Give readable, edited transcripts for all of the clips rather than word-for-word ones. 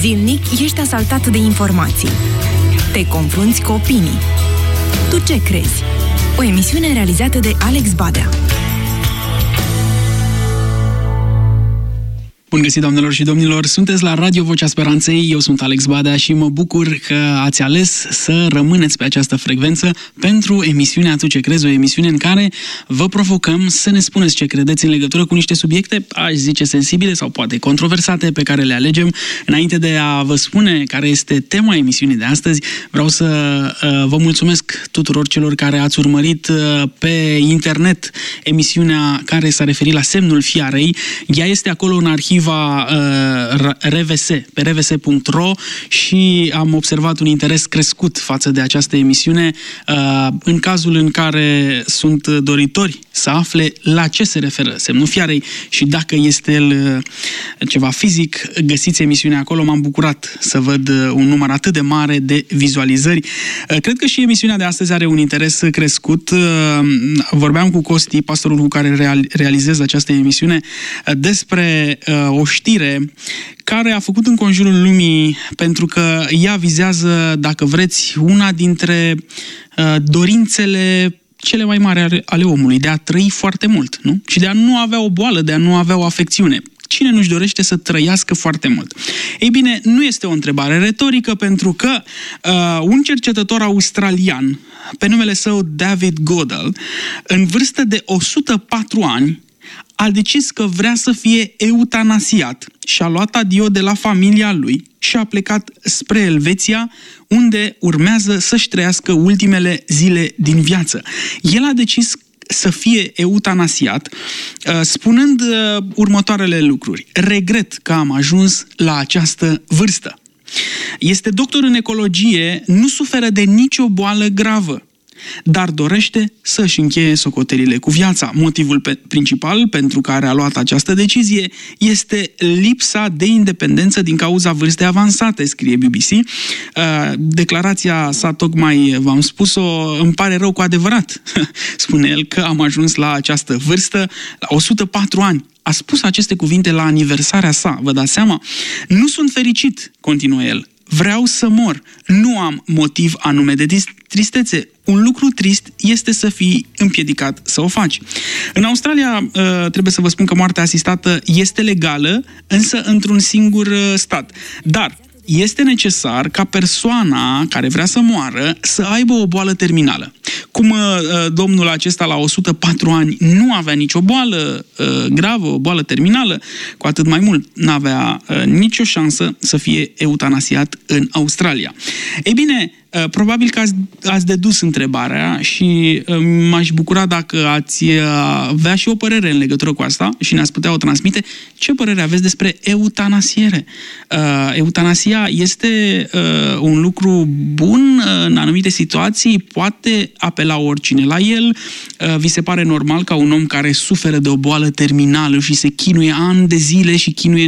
Zilnic ești asaltat de informații. Te confrunți cu opinii. Tu ce crezi? O emisiune realizată de Alex Badea. Bun găsit, doamnelor și domnilor! Sunteți la Radio Vocea Speranței, eu sunt Alex Badea și mă bucur că ați ales să rămâneți pe această frecvență pentru emisiunea Tu ce crezi, o emisiune în care vă provocăm să ne spuneți ce credeți în legătură cu niște subiecte, aș zice sensibile sau poate controversate, pe care le alegem. Înainte de a vă spune care este tema emisiunii de astăzi, vreau să vă mulțumesc tuturor celor care ați urmărit pe internet emisiunea care s-a referit la semnul fiarei. Ea este acolo în arhiv RVS, pe rvs.ro, și am observat un interes crescut față de această emisiune. În cazul în care sunt doritori să afle la ce se referă semnul fiarei și dacă este el ceva fizic, găsiți emisiunea acolo. M-am bucurat să văd un număr atât de mare de vizualizări. Cred că și emisiunea de astăzi are un interes crescut. Vorbeam cu Costi, pastorul cu care realizez această emisiune, despre o știre care a făcut înconjurul lumii, pentru că ea vizează, dacă vreți, una dintre dorințele cele mai mari ale omului, de a trăi foarte mult, nu? Și de a nu avea o boală, de a nu avea o afecțiune. Cine nu-și dorește să trăiască foarte mult? Ei bine, nu este o întrebare retorică, pentru că un cercetător australian, pe numele său David Goodall, în vârstă de 104 ani, a decis că vrea să fie eutanasiat și a luat adio de la familia lui și a plecat spre Elveția, unde urmează să-și trăiască ultimele zile din viață. El a decis să fie eutanasiat, spunând următoarele lucruri: regret că am ajuns la această vârstă. Este doctor în ecologie, nu suferă de nicio boală gravă, dar dorește să-și încheie socotelile cu viața. Motivul principal pentru care a luat această decizie este lipsa de independență din cauza vârstei avansate, scrie BBC. Declarația sa, tocmai v-am spus-o, îmi pare rău cu adevărat, spune el, că am ajuns la această vârstă, la 104 ani. A spus aceste cuvinte la aniversarea sa, vă dați seama? Nu sunt fericit, continuă el. Vreau să mor. Nu am motiv anume de tristețe. Un lucru trist este să fii împiedicat să o faci. În Australia, trebuie să vă spun că moartea asistată este legală, însă într-un singur stat. Dar este necesar ca persoana care vrea să moară să aibă o boală terminală. Cum domnul acesta la 104 ani nu avea nicio boală gravă, o boală terminală, cu atât mai mult n-avea nicio șansă să fie eutanasiat în Australia. Ei bine, probabil că ați dedus întrebarea și m-aș bucura dacă ați avea și o părere în legătură cu asta și ne-ați putea o transmite. Ce părere aveți despre eutanasiere? Eutanasia este un lucru bun în anumite situații, poate apela oricine la el. Vi se pare normal ca un om care suferă de o boală terminală și se chinuie ani de zile și chinuie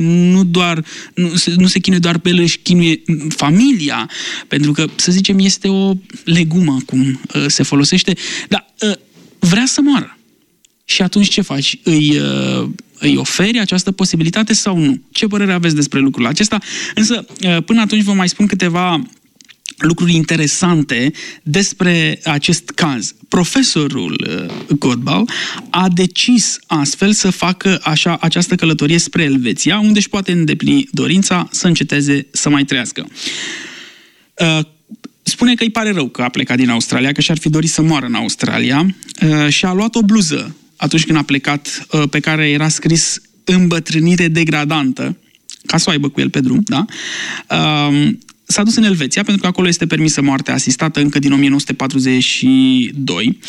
nu se chinuie doar pe el, își chinuie familia, pentru că, să zicem, este o legumă, cum se folosește, dar vrea să moară. Și atunci ce faci? Îi oferi această posibilitate sau nu? Ce părere aveți despre lucrul acesta? Însă, până atunci vă mai spun câteva lucruri interesante despre acest caz. Profesorul Goodall a decis astfel să facă această călătorie spre Elveția, unde își poate îndeplini dorința să înceteze să mai trăiască. Spune că îi pare rău că a plecat din Australia, că și-ar fi dorit să moară în Australia, și a luat o bluză atunci când a plecat, pe care era scris îmbătrânire degradantă, ca să o aibă cu el pe drum, da? S-a dus în Elveția, pentru că acolo este permisă moartea asistată încă din 1942.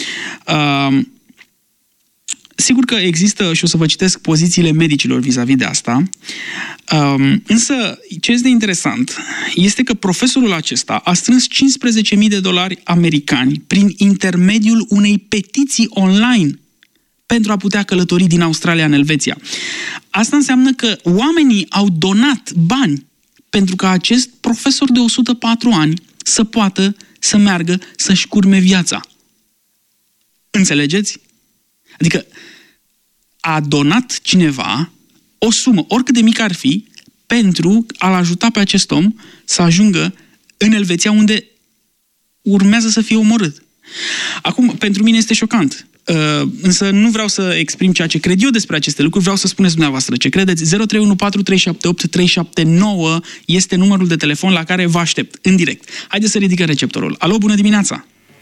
Sigur că există, și o să vă citesc pozițiile medicilor vis-a-vis de asta, însă ce este interesant este că profesorul acesta a strâns $15.000 americani prin intermediul unei petiții online pentru a putea călători din Australia în Elveția. Asta înseamnă că oamenii au donat bani pentru ca acest profesor de 104 ani să poată să meargă să-și curme viața. Înțelegeți? Adică a donat cineva o sumă, oricât de mică ar fi, pentru a-l ajuta pe acest om să ajungă în Elveția, unde urmează să fie omorât. Acum, pentru mine este șocant. Însă nu vreau să exprim ceea ce cred eu despre aceste lucruri, vreau să spuneți dumneavoastră ce credeți. 0314378379 este numărul de telefon la care vă aștept, în direct. Haideți să ridicăm receptorul. Alo, bună dimineața!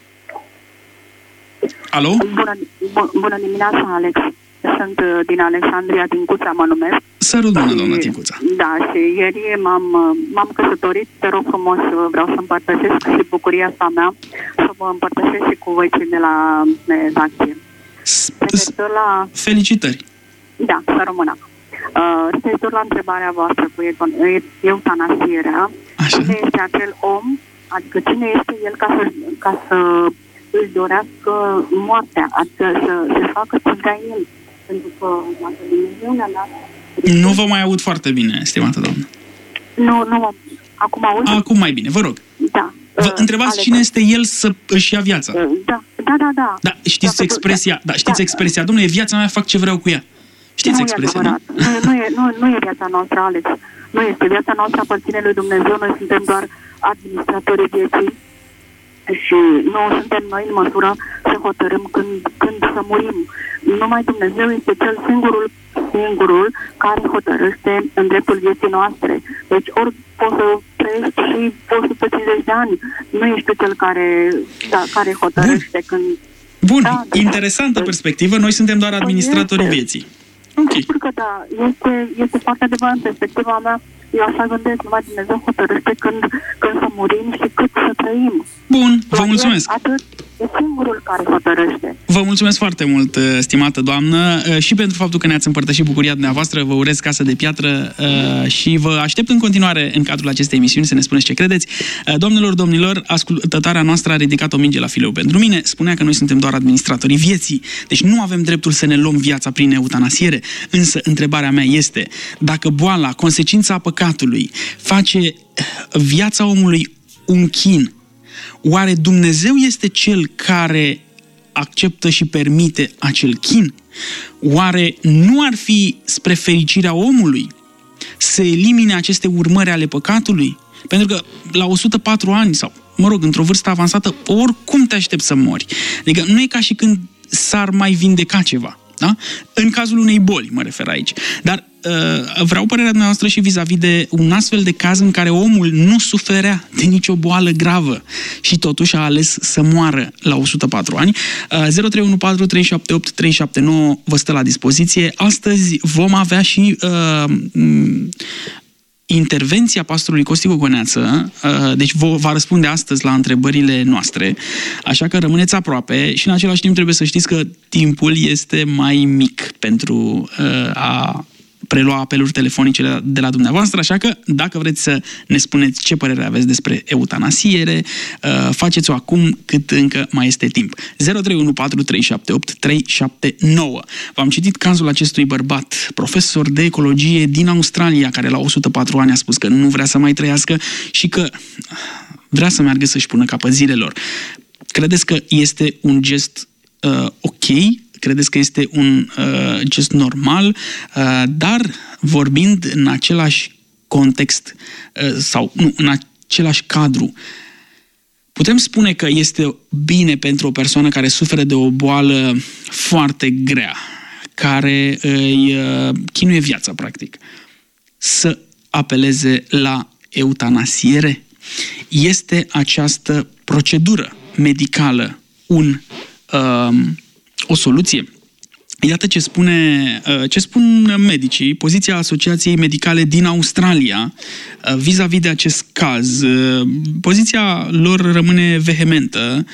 Alo? Bună dimineața, Alex. Sunt din Alexandria, Tincuța mă numesc. Sărut, bună, doamna Tincuța. Da, și ieri m-am căsătorit. Te rog frumos, vreau să împărtășesc și bucuria asta mea, să vă împărtășesc și cu voi cei de la redacție. Felicitări! Da, să rămână. Referitor la întrebarea voastră cu eutanasierea, cine este acel om, adică cine este el ca să își dorească moartea, adică să facă ce vrea el. Pentru că dacă Dumnezeu ne-a dat... Nu vă mai aud foarte bine, stimată doamnă. Nu, acum aud? Acum mai bine, vă rog. Da. Vă întrebați cine este el să își ia viața. Da. Da, știți expresia, expresia, domnule, viața mea, fac ce vreau cu ea. Știți expresia, nu? Nu e viața noastră, Alex. Nu este. Viața noastră aparține lui Dumnezeu, noi suntem doar administratorii vieții. Și nu suntem noi în măsură să hotărâm când să murim. Numai Dumnezeu este cel singurul care hotărăște în dreptul vieții noastre. Deci ori poți să trăiești și 150 de ani. Nu ești cel care hotărăște când... Bun, interesantă perspectivă. Noi suntem doar administratorii vieții. Ok. Sigur că da, este foarte adevărat în perspectiva mea. Eu așa gândesc, numai Dumnezeu hotărăște când să murim și cât să trăim. Bun, vă mulțumesc. Atât e singurul care hotărăște. Vă mulțumesc foarte mult, stimată doamnă, și pentru faptul că ne-ați împărtășit bucuria dumneavoastră. Vă urez casă de piatră și vă aștept în continuare în cadrul acestei emisiuni să ne spuneți ce credeți. Doamnelor, domnilor, ascultătoarea noastră a ridicat o minge la fileu pentru mine. Spunea că noi suntem doar administratorii vieții, deci nu avem dreptul să ne luăm viața prin eutanasiere. Însă, întrebarea mea este, dacă boala, consecința păcatului, face viața omului un chin, oare Dumnezeu este cel care acceptă și permite acel chin? Oare nu ar fi spre fericirea omului să elimine aceste urmări ale păcatului? Pentru că la 104 ani sau, într-o vârstă avansată, oricum te aștepți să mori. Adică nu e ca și când s-ar mai vindeca ceva. Da? În cazul unei boli, mă refer aici. Dar vreau părerea dumneavoastră și vis-a-vis de un astfel de caz în care omul nu suferea de nicio boală gravă și totuși a ales să moară la 104 ani. 0314378379 vă stă la dispoziție. Astăzi vom avea și intervenția pastorului Costi Gogoneață, deci va răspunde astăzi la întrebările noastre, așa că rămâneți aproape și în același timp trebuie să știți că timpul este mai mic pentru a prelua apeluri telefonice de la dumneavoastră, așa că dacă vreți să ne spuneți ce părere aveți despre eutanasiere, faceți-o acum cât încă mai este timp. 0314378379. V-am citit cazul acestui bărbat, profesor de ecologie din Australia, care la 104 ani a spus că nu vrea să mai trăiască și că vrea să meargă să-și pună capăt zilelor. Credeți că este un gest ok? Credeți că este un gest normal? Dar vorbind în același context sau nu, în același cadru, putem spune că este bine pentru o persoană care suferă de o boală foarte grea, care îi chinuie viața, practic, să apeleze la eutanasiere? Este această procedură medicală o soluție? Iată ce spun medicii, poziția Asociației Medicale din Australia vis-a-vis de acest caz. Poziția lor rămâne vehementă.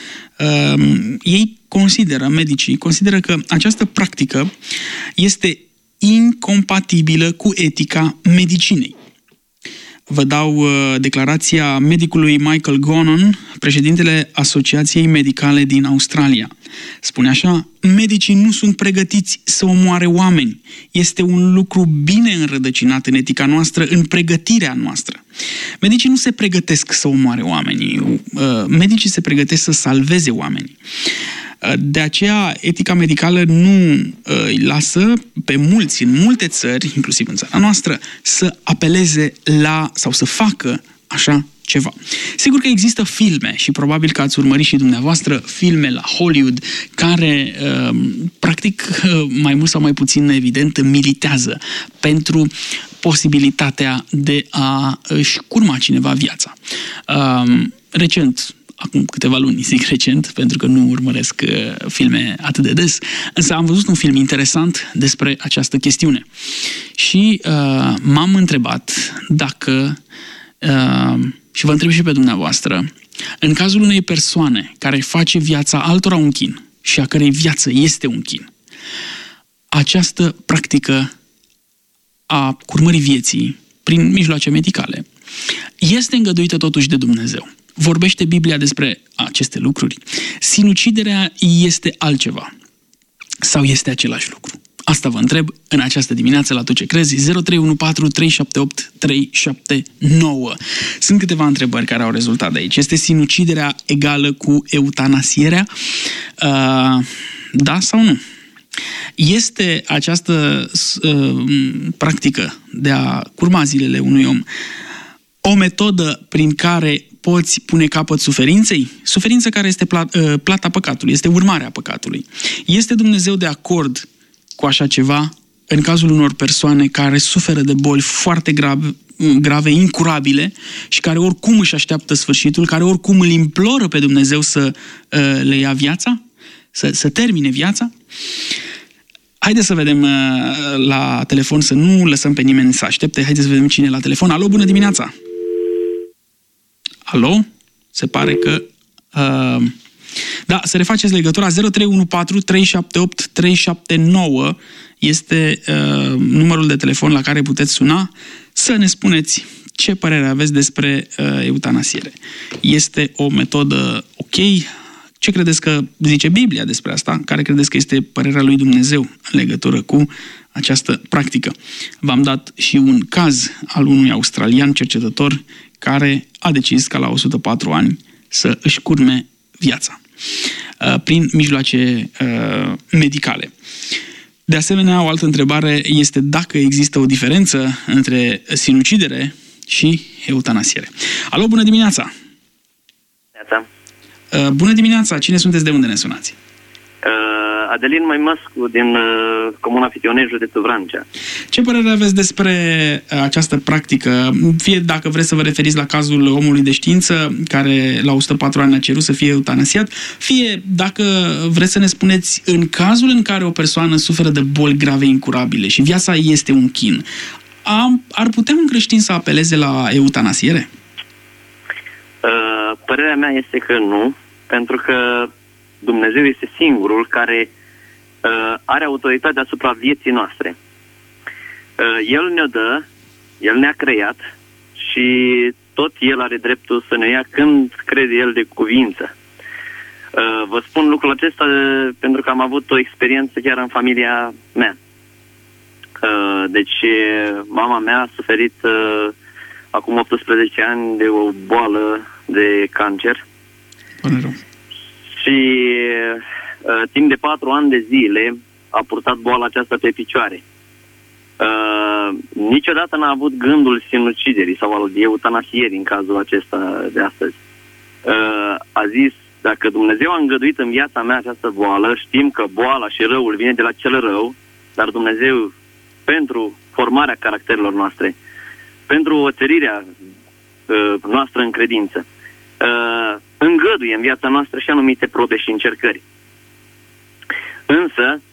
Medicii consideră că această practică este incompatibilă cu etica medicinei. Vă dau declarația medicului Michael Gonon, președintele Asociației Medicale din Australia. Spune așa: medicii nu sunt pregătiți să omoare oameni. Este un lucru bine înrădăcinat în etica noastră, în pregătirea noastră. Medicii nu se pregătesc să omoare oamenii. Medicii se pregătesc să salveze oamenii. De aceea, etica medicală nu îi lasă pe mulți, în multe țări, inclusiv în țara noastră, să apeleze la sau să facă așa ceva. Sigur că există filme și probabil că ați urmărit și dumneavoastră filme la Hollywood care, practic, mai mult sau mai puțin evident, militează pentru posibilitatea de a își curma cineva viața. Recent, acum câteva luni, zic recent, pentru că nu urmăresc filme atât de des, însă am văzut un film interesant despre această chestiune. Și m-am întrebat dacă, și vă întreb și pe dumneavoastră, în cazul unei persoane care face viața altora un chin și a cărei viață este un chin, această practică a curmării vieții prin mijloace medicale este îngăduită totuși de Dumnezeu. Vorbește Biblia despre aceste lucruri? Sinuciderea este altceva sau este același lucru? Asta vă întreb în această dimineață la Tu Ce Crezi, 0314 378 379. Sunt câteva întrebări care au rezultat de aici. Este sinuciderea egală cu eutanasierea? Da sau nu? Este această practică de a curma zilele unui om o metodă prin care poți pune capăt suferinței? Suferință care este plata păcatului, este urmarea păcatului. Este Dumnezeu de acord cu așa ceva în cazul unor persoane care suferă de boli foarte grave, incurabile și care oricum își așteaptă sfârșitul, care oricum îl imploră pe Dumnezeu să le ia viața, să termine viața? Haideți să vedem la telefon, să nu lăsăm pe nimeni să aștepte. Haideți să vedem cine e la telefon. Alo, bună dimineața! Alo? Se pare că... Da, să refaceți legătura. 0314 378 379 este numărul de telefon la care puteți suna să ne spuneți ce părere aveți despre eutanasiere. Este o metodă ok? Ce credeți că zice Biblia despre asta? Care credeți că este părerea lui Dumnezeu în legătură cu această practică? V-am dat și un caz al unui australian cercetător care a decis ca la 104 ani să își curme viața prin mijloace medicale. De asemenea, o altă întrebare este dacă există o diferență între sinucidere și eutanasiere. Alo, bună dimineața! Bună dimineața! Cine sunteți, de unde ne sunați? Adelin Măimăscu, din Comuna Fitionei, județul Vrancea. Ce părere aveți despre această practică? Fie dacă vreți să vă referiți la cazul omului de știință, care la 104 ani a cerut să fie eutanasiat, fie dacă vreți să ne spuneți, în cazul în care o persoană suferă de boli grave incurabile și viața este un chin, ar putea un creștin să apeleze la eutanasiere? Părerea mea este că nu, pentru că Dumnezeu este singurul care are autoritate asupra vieții noastre. El ne-o dă, El ne-a creat și tot El are dreptul să ne ia când crede El de cuvință. Vă spun lucrul acesta pentru că am avut o experiență chiar în familia mea. Deci mama mea a suferit acum 18 ani de o boală de cancer. Și timp de 4 ani de zile a purtat boala aceasta pe picioare. Niciodată n-a avut gândul sinuciderii sau al eutanasierii în cazul acesta de astăzi. A zis, dacă Dumnezeu a îngăduit în viața mea această boală, știm că boala și răul vine de la cel rău, dar Dumnezeu, pentru formarea caracterelor noastre, pentru oțărirea noastră în credință, îngăduie în viața noastră și anumite probe și încercări. Însă,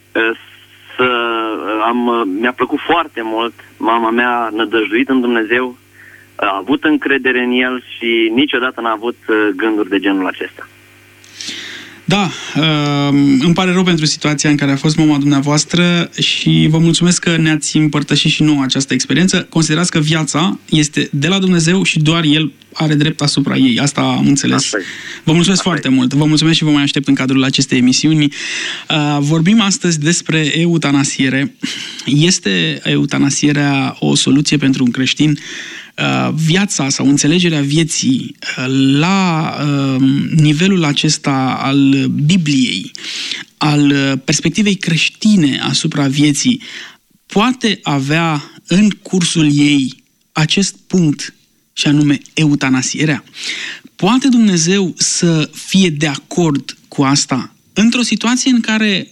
mi-a plăcut foarte mult, mama mea a nădăjduit în Dumnezeu, a avut încredere în El și niciodată n-a avut gânduri de genul acesta. Da, îmi pare rău pentru situația în care a fost mama dumneavoastră și vă mulțumesc că ne-ați împărtășit și nouă această experiență. Considerați că viața este de la Dumnezeu și doar El are drept asupra ei. Asta am înțeles. Vă mulțumesc foarte mult. Vă mulțumesc și vă mai aștept în cadrul acestei emisiuni. Vorbim astăzi despre eutanasiere. Este eutanasierea o soluție pentru un creștin? viața sau înțelegerea vieții la nivelul acesta al Bibliei, al perspectivei creștine asupra vieții, poate avea în cursul ei acest punct, și anume eutanasierea? Poate Dumnezeu să fie de acord cu asta într-o situație în care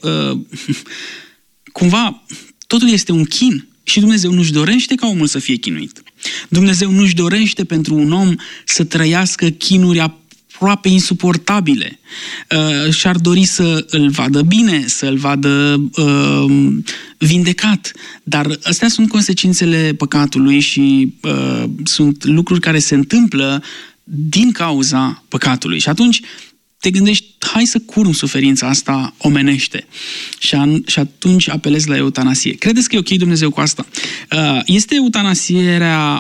cumva totul este un chin și Dumnezeu nu-și dorește ca omul să fie chinuit. Dumnezeu nu-și dorește pentru un om să trăiască chinuri aproape insuportabile. Și-ar dori să îl vadă bine, să îl vadă vindecat. Dar astea sunt consecințele păcatului și sunt lucruri care se întâmplă din cauza păcatului. Și atunci te gândești, hai să curm suferința asta omenește. Și atunci apelezi la eutanasie. Credeți că e ok Dumnezeu cu asta? Este eutanasierea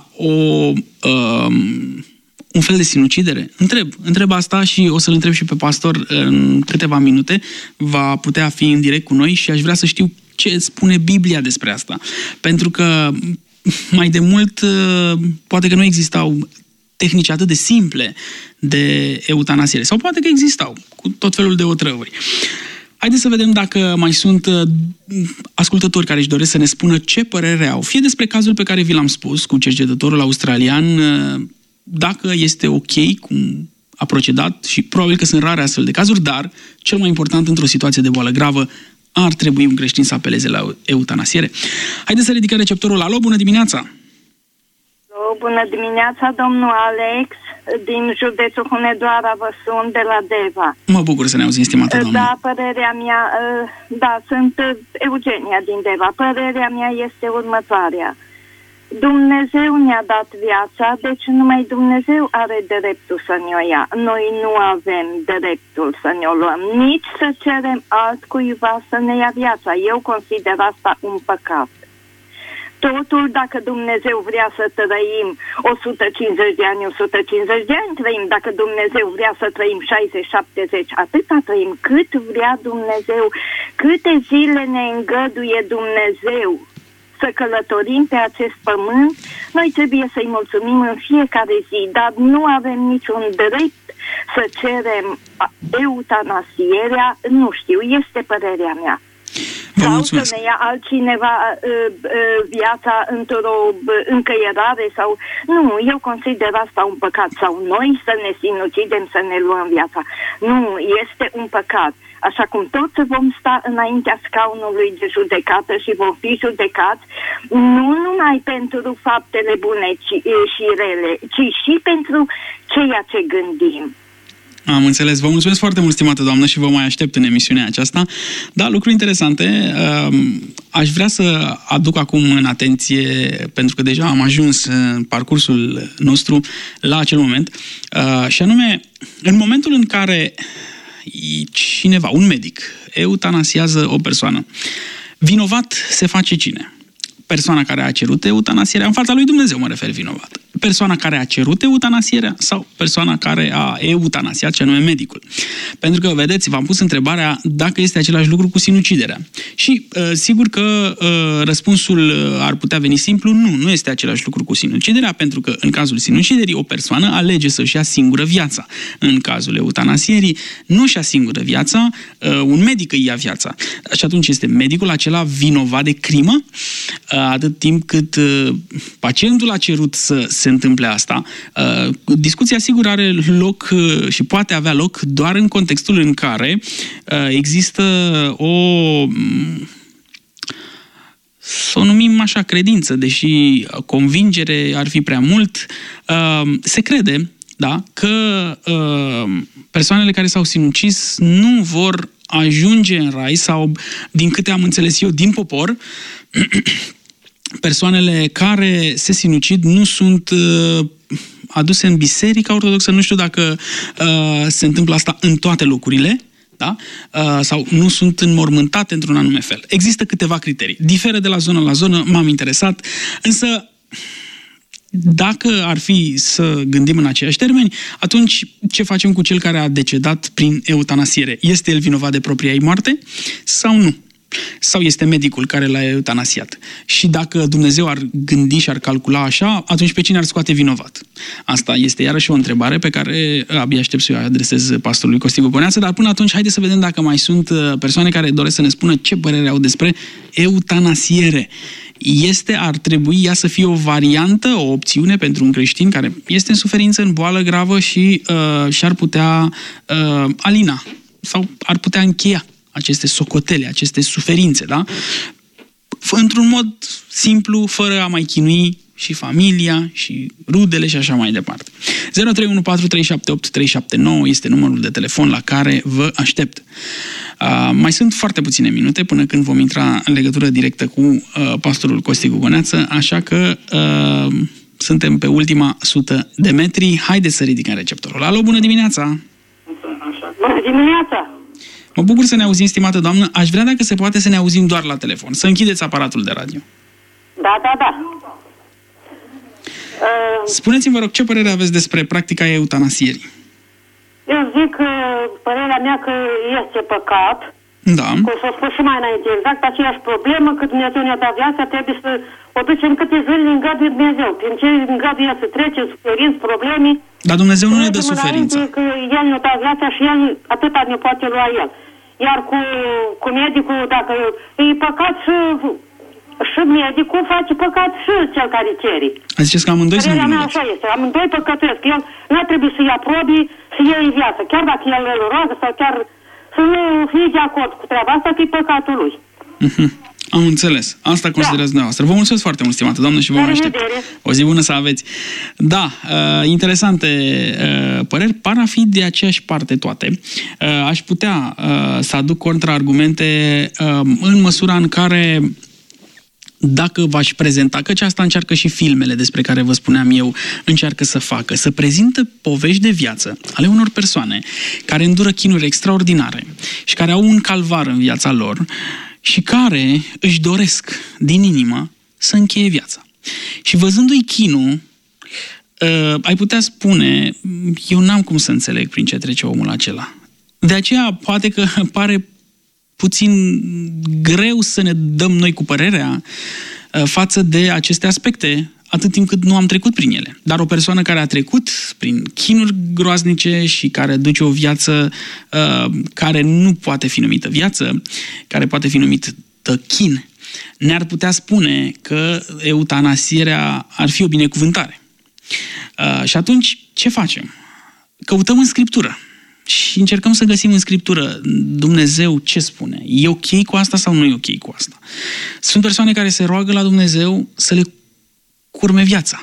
un fel de sinucidere? Întreb asta și o să-l întreb și pe pastor în câteva minute. Va putea fi în direct cu noi și aș vrea să știu ce spune Biblia despre asta. Pentru că mai de mult poate că nu existau tehnici atât de simple de eutanasiere. Sau poate că existau, cu tot felul de otrăvuri. Haideți să vedem dacă mai sunt ascultători care își doresc să ne spună ce părere au. Fie despre cazul pe care vi l-am spus cu cercetătorul australian, dacă este ok cum a procedat, și probabil că sunt rare astfel de cazuri, dar cel mai important, într-o situație de boală gravă, ar trebui un creștin să apeleze la eutanasiere. Haideți să ridicăm receptorul. Alo, bună dimineața! Bună dimineața, domnul Alex, din județul Hunedoara vă sun, de la Deva. Mă bucur să ne auzim, stimată doamnă. Da, părerea mea, sunt Eugenia din Deva. Părerea mea este următoarea. Dumnezeu ne-a dat viața, deci numai Dumnezeu are dreptul să ne-o ia. Noi nu avem dreptul să ne-o luăm, nici să cerem altcuiva să ne ia viața. Eu consider asta un păcat. Totul, dacă Dumnezeu vrea să trăim 150 de ani, 150 de ani trăim. Dacă Dumnezeu vrea să trăim 60-70, atâta trăim. Cât vrea Dumnezeu, câte zile ne îngăduie Dumnezeu să călătorim pe acest pământ, noi trebuie să-i mulțumim în fiecare zi, dar nu avem niciun drept să cerem eutanasierea, nu știu, este părerea mea. Sau să ne ia altcineva viața într-o încăierare sau... Nu, eu consider asta un păcat. Sau noi să ne sinucidem, să ne luăm viața. Nu, este un păcat. Așa cum toți vom sta înaintea scaunului de judecată și vom fi judecați, nu numai pentru faptele bune și rele, ci și pentru ceea ce gândim. Am înțeles. Vă mulțumesc foarte mult, stimată doamnă, și vă mai aștept în emisiunea aceasta. Da, lucruri interesante. Aș vrea să aduc acum în atenție, pentru că deja am ajuns în parcursul nostru la acel moment, și anume, în momentul în care cineva, un medic, eutanasiază o persoană, vinovat se face cine? Persoana care a cerut eutanasierea, în fața lui Dumnezeu mă refer, vinovat. Persoana care a cerut eutanasierea sau persoana care a eutanasiat, ce anume medicul. Pentru că, vedeți, v-am pus întrebarea dacă este același lucru cu sinuciderea. Și sigur că răspunsul ar putea veni simplu, nu este același lucru cu sinuciderea, pentru că în cazul sinuciderii o persoană alege să-și ia singură viața. În cazul eutanasierii nu-și ia singură viața, un medic îi ia viața. Și atunci este medicul acela vinovat de crimă, atât timp cât pacientul a cerut să se întâmple asta. Discuția sigur are loc și poate avea loc doar în contextul în care există să o numim așa, credință, deși convingere ar fi prea mult, se crede, da, că persoanele care s-au sinucis nu vor ajunge în rai sau, din câte am înțeles eu, din popor, persoanele care se sinucid nu sunt aduse în biserica ortodoxă, nu știu dacă se întâmplă asta în toate locurile, da? Sau nu sunt înmormântate într-un anume fel. Există câteva criterii. Diferă de la zonă la zonă, m-am interesat, însă dacă ar fi să gândim în aceiași termeni, atunci ce facem cu cel care a decedat prin eutanasiere? Este el vinovat de propria ei moarte sau nu? sau este medicul care l-a eutanasiat. Și dacă Dumnezeu ar gândi și ar calcula așa, atunci pe cine ar scoate vinovat? Asta este iarăși o întrebare pe care abia aștept să o adresez pastorului Costigu Goneață, dar până atunci haideți să vedem dacă mai sunt persoane care doresc să ne spună ce părere au despre eutanasiere. Ar trebui ea să fie o variantă, o opțiune pentru un creștin care este în suferință, în boală gravă și și-ar putea alina sau ar putea încheia aceste socotele, aceste suferințe, da? Într-un mod simplu, fără a mai chinui și familia, și rudele și așa mai departe. 0314378 este numărul de telefon la care vă aștept. Mai sunt foarte puține minute până când vom intra în legătură directă cu pastorul Costigu Goneață, așa că suntem pe ultima 100 de metri. Haideți să ridicăm receptorul. Alo, bună dimineața! Bună dimineața! Mă bucur să ne auzim, stimată doamnă. Aș vrea, dacă se poate, să ne auzim doar la telefon. Să închideți aparatul de radio. Da. Spuneți-mi, vă rog, ce părere aveți despre practica eutanasierii? Eu zic că părerea mea că este păcat. Da. Că s-a spus și mai înainte, exact aceeași problemă, că Dumnezeu ne-a dat viața, trebuie să o ducem câte zile îngăduie Dumnezeu. Prin ce îngăduie să trece, suferinți, probleme. Dar Dumnezeu nu ne dă suferință. Că El ne-a dat viața și El atâta ne poate lua El. Iar cu medicul, dacă e păcat și medicul face păcat și cel care cere. Ziceți că amândoi sunt vinovați. Așa este, amândoi păcătuiesc. El nu trebuie să ia probii, să iei în viață. Chiar dacă el îl roagă sau chiar să nu fie de acord cu treaba asta, că e păcatul lui. Am înțeles. Asta considerați dumneavoastră. Vă mulțumesc foarte mult, stimată doamnă, și vă mai aștept. O zi bună să aveți. Da, interesante păreri. Par a fi de aceeași parte toate. Aș putea să aduc contraargumente în măsura în care, dacă v-aș prezenta, căci asta încearcă și filmele despre care vă spuneam eu, încearcă să facă, să prezintă povești de viață ale unor persoane care îndură chinuri extraordinare și care au un calvar în viața lor și care își doresc din inimă să încheie viața. Și văzându-i chinul, ai putea spune, eu n-am cum să înțeleg prin ce trece omul acela. De aceea poate că pare puțin greu să ne dăm noi cu părerea față de aceste aspecte, atât timp cât nu am trecut prin ele. Dar o persoană care a trecut prin chinuri groaznice și care duce o viață care nu poate fi numită viață, care poate fi numită chin, ne-ar putea spune că eutanasierea ar fi o binecuvântare. Și atunci, ce facem? Căutăm în Scriptură. Și încercăm să găsim în Scriptură Dumnezeu ce spune. E ok cu asta sau nu e ok cu asta? Sunt persoane care se roagă la Dumnezeu să le curme viața.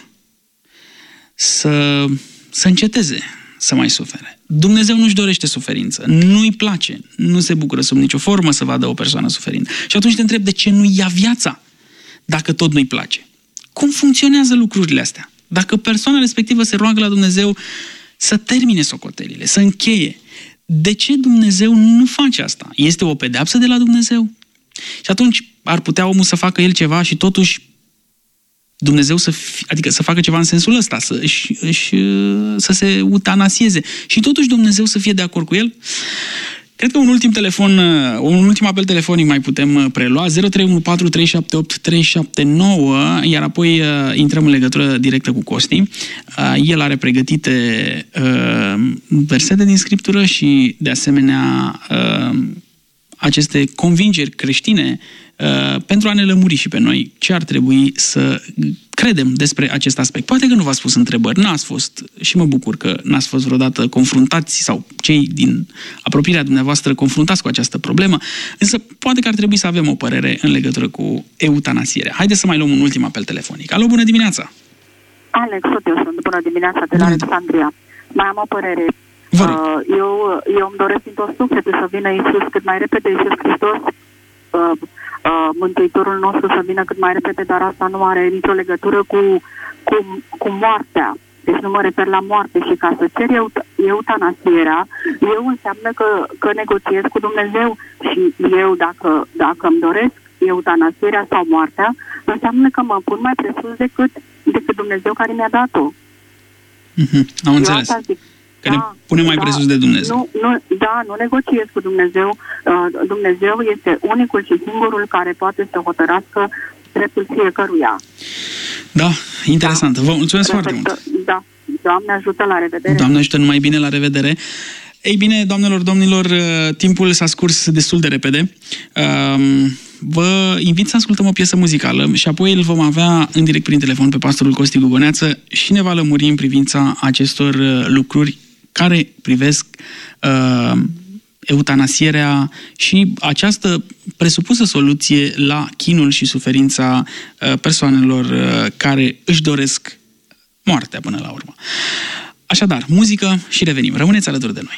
Să înceteze să mai sufere. Dumnezeu nu-și dorește suferință. Nu-i place. Nu se bucură sub nicio formă să vadă o persoană suferind. Și atunci te întreb, de ce nu ia viața dacă tot nu-i place? Cum funcționează lucrurile astea? Dacă persoana respectivă se roagă la Dumnezeu să termine socotelile, să încheie, de ce Dumnezeu nu face asta? Este o pedeapsă de la Dumnezeu? Și atunci ar putea omul să facă el ceva și totuși Dumnezeu adică să facă ceva în sensul ăsta, să se eutanasieze. Și totuși Dumnezeu să fie de acord cu el? Cred că un ultim apel telefonic mai putem prelua, 0314378379, iar apoi intrăm în legătură directă cu Costi. El are pregătite versete din Scriptură și, de asemenea, aceste convingeri creștine pentru a ne lămuri și pe noi ce ar trebui să credem despre acest aspect. Poate că nu v-ați pus întrebări, n-ați fost, și mă bucur că n-ați fost vreodată confruntați sau cei din apropierea dumneavoastră confruntați cu această problemă, însă poate că ar trebui să avem o părere în legătură cu eutanasierea. Haideți să mai luăm un ultim apel telefonic. Alo, bună dimineața! Alex, eu sunt, bună dimineața, de la Alexandria. Mai am o părere. Eu îmi doresc din tot sufletul să vină Iisus cât mai repede, Iisus Hristos, Mântuitorul nostru, să vină cât mai repede, dar asta nu are nicio legătură cu moartea. Deci nu mă refer la moarte și ca să cer eutanasierea, eu înseamnă că negociez cu Dumnezeu și eu dacă îmi doresc eutanasierea sau moartea, înseamnă că mă pun mai presus decât Dumnezeu care mi-a dat-o. Am înțeles. Că ne punem mai presus de Dumnezeu. Nu negociez cu Dumnezeu. Dumnezeu este unicul și singurul care poate să hotărască dreptul fiecăruia. Da, interesant. Vă mulțumesc foarte mult. Da, Doamne ajută, la revedere. Doamne ajută, numai bine, la revedere. Ei bine, doamnelor, domnilor, timpul s-a scurs destul de repede. Vă invit să ascultăm o piesă muzicală și apoi îl vom avea în direct prin telefon pe pastorul Costi Gugoneață și ne va lămuri în privința acestor lucruri care privesc eutanasierea și această presupusă soluție la chinul și suferința persoanelor care își doresc moartea până la urmă. Așadar, muzică și revenim. Rămâneți alături de noi.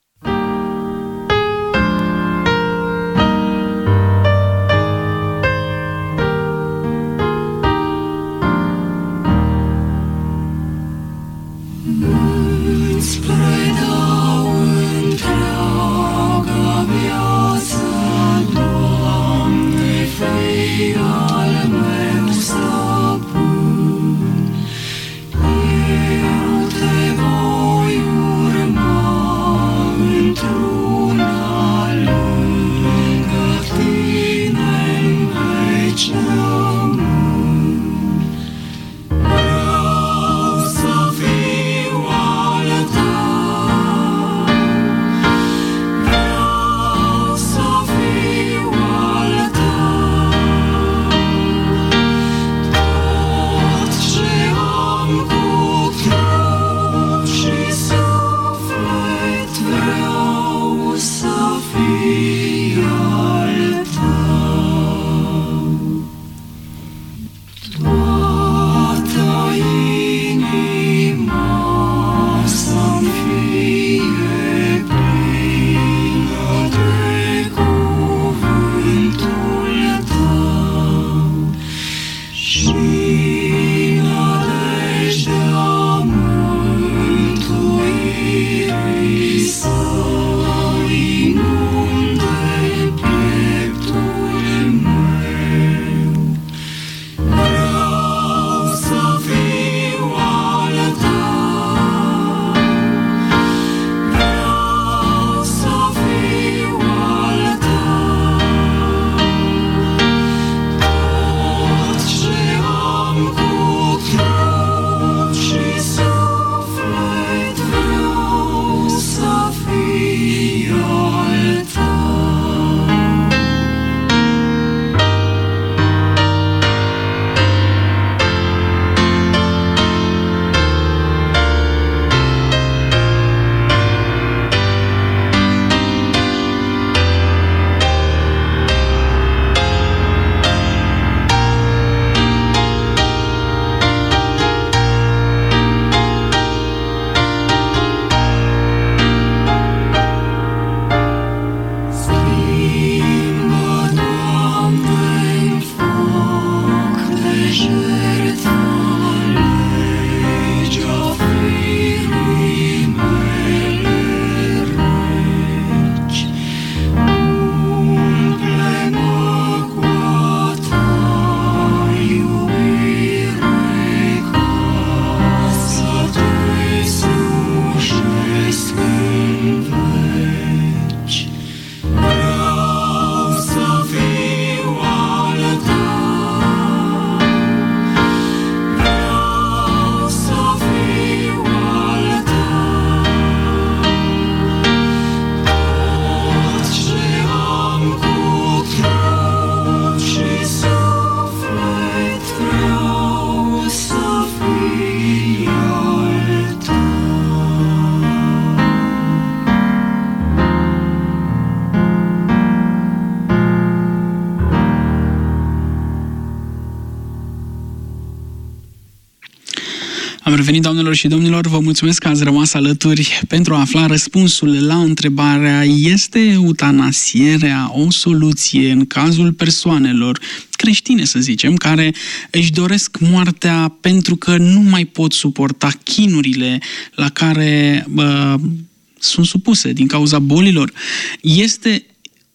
Am revenit, doamnelor și domnilor, vă mulțumesc că ați rămas alături pentru a afla răspunsul la întrebarea: este eutanasierea o soluție în cazul persoanelor creștine, să zicem, care își doresc moartea pentru că nu mai pot suporta chinurile la care sunt supuse din cauza bolilor? Este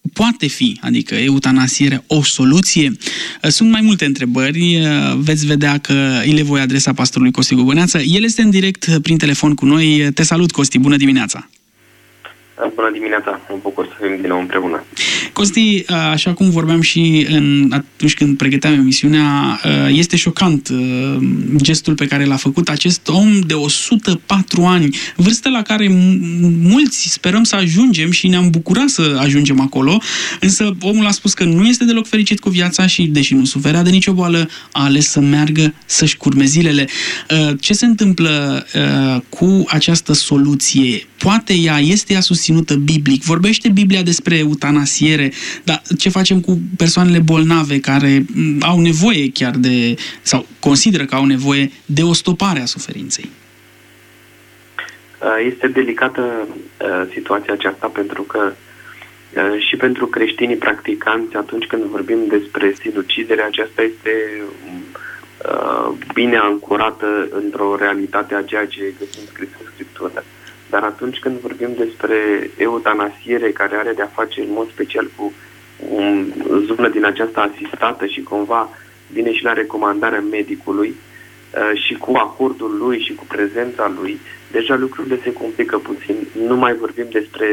poate fi, adică eutanasierea, o soluție? Sunt mai multe întrebări, veți vedea că îi le voi adresa pastorului Costi Gogăneață. El este în direct prin telefon cu noi. Te salut, Costi, bună dimineața! Bună dimineața, mă bucur să fim din nou împreună. Costi, așa cum vorbeam și atunci când pregăteam emisiunea, este șocant gestul pe care l-a făcut acest om de 104 ani, vârstă la care mulți sperăm să ajungem și ne-am bucurat să ajungem acolo, însă omul a spus că nu este deloc fericit cu viața și, deși nu suferea de nicio boală, a ales să meargă să-și curme zilele. Ce se întâmplă cu această soluție? Poate este ea susținută biblic? Vorbește Biblia despre eutanasiere, dar ce facem cu persoanele bolnave care au nevoie chiar sau consideră că au nevoie de o stopare a suferinței? Este delicată situația aceasta pentru că și pentru creștinii practicanți, atunci când vorbim despre sinucidere, aceasta este bine ancorată într-o realitate a ceea ce găsim scris în Scriptură. Dar atunci când vorbim despre eutanasiere, care are de-a face în mod special cu o zonă din aceasta asistată și cumva vine și la recomandarea medicului și cu acordul lui și cu prezența lui, deja lucrurile se complică puțin. Nu mai vorbim despre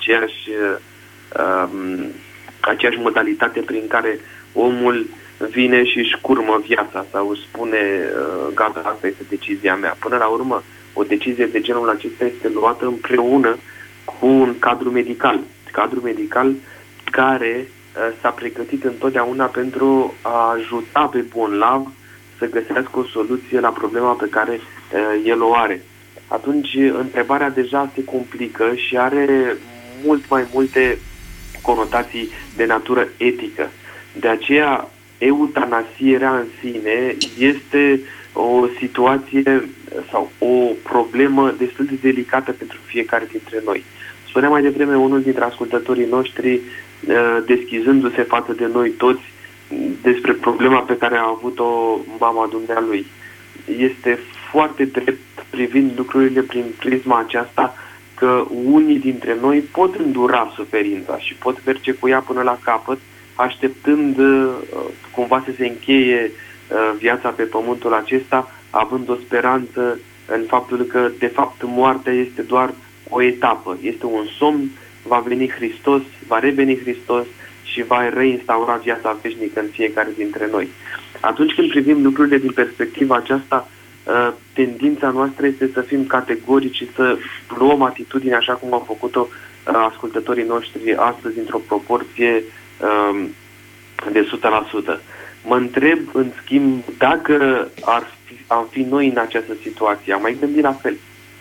aceeași modalitate prin care omul vine și își curmă viața sau își spune gata, asta este decizia mea. Până la urmă, o decizie de genul acesta este luată împreună cu un cadru medical. Cadru medical care s-a pregătit întotdeauna pentru a ajuta pe bolnav să găsească o soluție la problema pe care el o are. Atunci, întrebarea deja se complică și are mult mai multe conotații de natură etică. De aceea, eutanasierea în sine este o situație sau o problemă destul de delicată pentru fiecare dintre noi. Spunea mai devreme unul dintre ascultătorii noștri, deschizându-se față de noi toți, despre problema pe care a avut-o mama dumnealui. Este foarte drept, privind lucrurile prin prisma aceasta, că unii dintre noi pot îndura suferința și pot merge cu ea până la capăt, așteptând cumva să se încheie viața pe pământul acesta, având o speranță în faptul că, de fapt, moartea este doar o etapă. Este un somn, va veni Hristos, va reveni Hristos și va reinstaura viața veșnică în fiecare dintre noi. Atunci când privim lucrurile din perspectiva aceasta, tendința noastră este să fim categorici și să luăm atitudine așa cum au făcut-o ascultătorii noștri astăzi într-o proporție de 100%. Mă întreb, în schimb, dacă am fi noi în această situație. Am mai gândit la fel.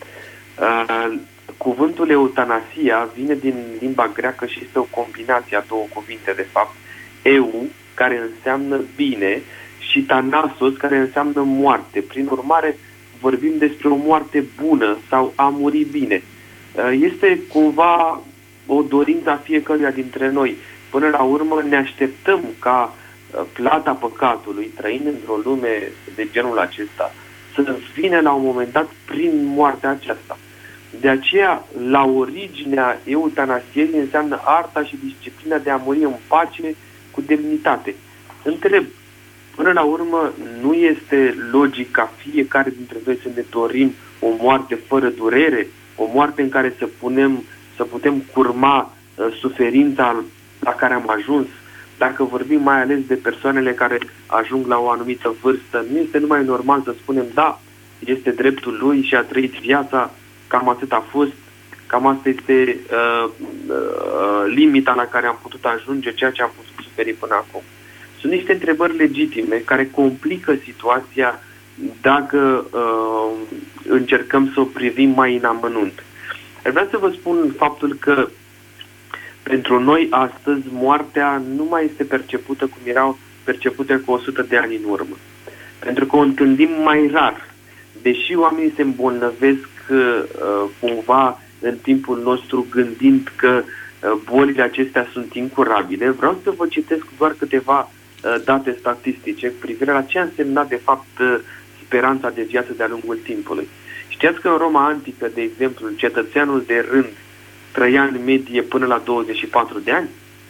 Cuvântul eutanasia vine din limba greacă și este o combinație a două cuvinte, de fapt. Eu, care înseamnă bine, și thanasos, care înseamnă moarte. Prin urmare, vorbim despre o moarte bună sau a muri bine. Este cumva o dorință a fiecăruia dintre noi. Până la urmă ne așteptăm ca plata păcatului, trăind într-o lume de genul acesta, să vină la un moment dat prin moartea aceasta. De aceea, la originea eutanasierii înseamnă arta și disciplina de a muri în pace cu demnitate. Întreb, până la urmă, nu este logic ca fiecare dintre noi să ne dorim o moarte fără durere, o moarte în care să putem curma suferința la care am ajuns? Dacă vorbim mai ales de persoanele care ajung la o anumită vârstă, nu este numai normal să spunem, da, este dreptul lui și a trăit viața, cam atât a fost, cam asta este limita la care am putut ajunge, ceea ce am putut suferi până acum. Sunt niște întrebări legitime care complică situația dacă încercăm să o privim mai în amănunt. Vreau să vă spun faptul că pentru noi astăzi moartea nu mai este percepută cum erau percepute cu 100 de ani în urmă. Pentru că o întâlnim mai rar. Deși oamenii se îmbolnăvesc cumva în timpul nostru gândind că bolile acestea sunt incurabile, vreau să vă citesc doar câteva date statistice cu privire la ce a însemnat de fapt speranța de viață de-a lungul timpului. Știați că în Roma antică, de exemplu, cetățeanul de rând trăia în medie până la 24 de ani?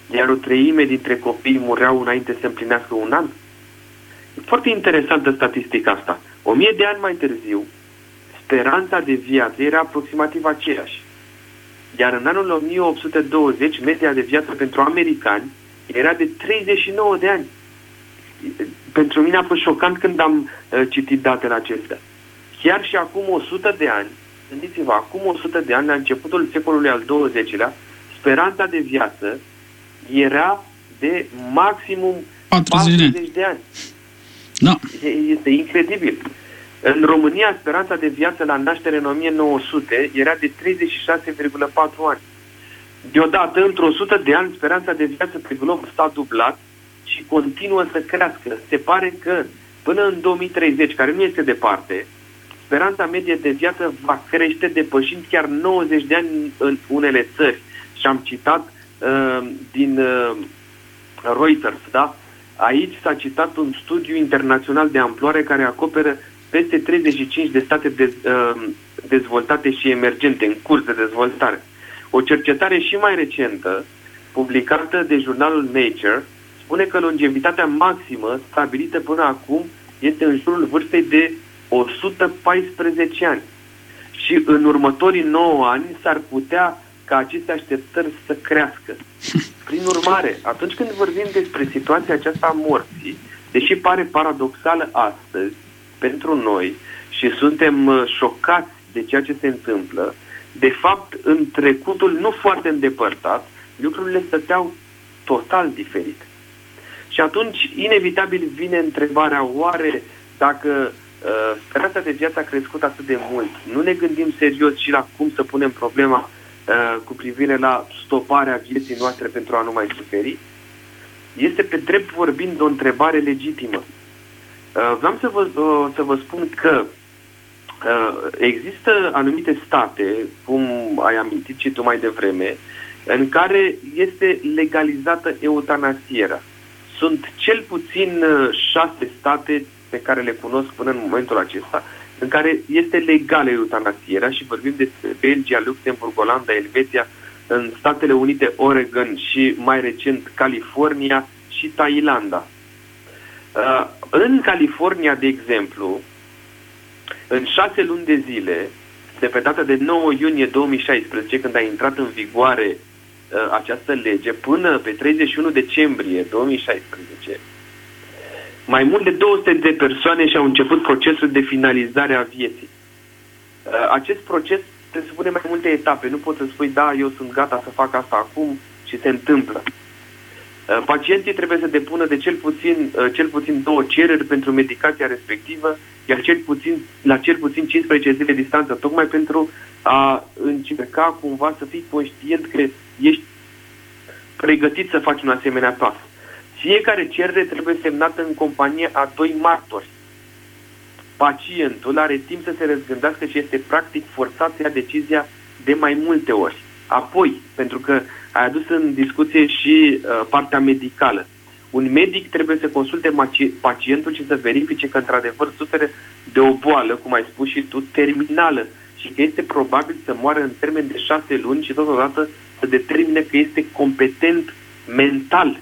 iar o treime dintre copii mureau înainte să împlinească un an. E foarte interesantă statistica asta. 1000 de ani mai târziu, speranța de viață era aproximativ aceeași. Iar în anul 1820, media de viață pentru americani era de 39 de ani. Pentru mine a fost șocant când am citit datele acestea. Chiar și acum 100 de ani, gândiți-vă, acum 100 de ani, la începutul secolului al XX-lea, speranța de viață era de maximum 40 de ani. Da. Este incredibil. În România, speranța de viață la naștere în 1900 era de 36,4 ani. Deodată, într-o 100 de ani, speranța de viață pe glob s-a dublat și continuă să crească. Se pare că până în 2030, care nu este departe, speranța medie de viață va crește depășind chiar 90 de ani în unele țări. Și am citat din Reuters, da? Aici s-a citat un studiu internațional de amploare care acoperă peste 35 de state dezvoltate și emergente, în curs de dezvoltare. O cercetare și mai recentă, publicată de jurnalul Nature, spune că longevitatea maximă stabilită până acum este în jurul vârstei de 114 ani. Și în următorii 9 ani s-ar putea ca aceste așteptări să crească. Prin urmare, atunci când vorbim despre situația aceasta a morții, deși pare paradoxală astăzi pentru noi și suntem șocați de ceea ce se întâmplă, de fapt, în trecutul nu foarte îndepărtat, lucrurile stăteau total diferit. Și atunci, inevitabil, vine întrebarea, oare dacă speranța de viață a crescut atât de mult, nu ne gândim serios și la cum să punem problema cu privire la stoparea vieții noastre pentru a nu mai suferi? Este pe drept vorbind o întrebare legitimă. Vreau să vă spun că există anumite state, cum ai amintit și tu mai devreme, în care este legalizată eutanasierea. Sunt cel puțin 6 state pe care le cunosc până în momentul acesta, în care este legală eutanasierea și vorbim despre Belgia, Luxemburg, Olanda, Elveția, în Statele Unite, Oregon și mai recent California și Thailanda. În California, de exemplu, în 6 luni de zile, de pe data de 9 iunie 2016, când a intrat în vigoare această lege, până pe 31 decembrie 2016, mai mult de 200 de persoane și-au început procesul de finalizare a vieții. Acest proces presupune mai multe etape. Nu poți să spui, da, eu sunt gata să fac asta acum și se întâmplă. Pacienții trebuie să depună de cel puțin 2 cereri pentru medicația respectivă, iar la cel puțin 15 zile distanță, tocmai pentru a încerca cumva să fii conștient că ești pregătit să faci un asemenea pas. Fiecare cerere trebuie semnată în companie a 2 martori. Pacientul are timp să se răzgândească și este practic forțat să ia decizia de mai multe ori. Apoi, pentru că ai adus în discuție și partea medicală, un medic trebuie să consulte pacientul și să verifice că într-adevăr suferă de o boală, cum ai spus și tu, terminală și că este probabil să moară în termen de 6 luni și totodată să determine că este competent mental.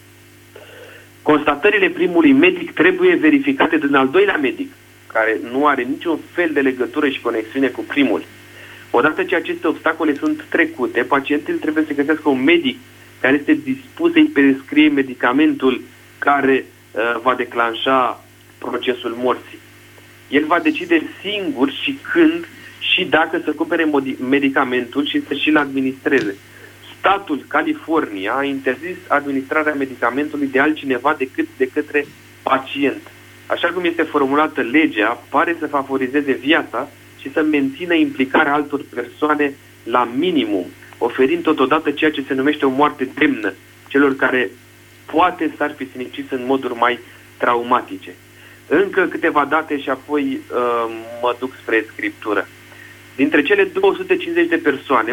Constatările primului medic trebuie verificate de un al doilea medic, care nu are niciun fel de legătură și conexiune cu primul. Odată ce aceste obstacole sunt trecute, pacientul trebuie să găsească un medic care este dispus să-i prescrie medicamentul care va declanșa procesul morții. El va decide singur și când și dacă să cumpere medicamentul și să și-l administreze. Statul California a interzis administrarea medicamentului de altcineva decât de către pacient. Așa cum este formulată legea, pare să favorizeze viața și să mențină implicarea altor persoane la minimum, oferind totodată ceea ce se numește o moarte demnă celor care poate s-ar fi sinucis în moduri mai traumatice. Încă câteva date și apoi mă duc spre scriptură. Dintre cele 250 de persoane,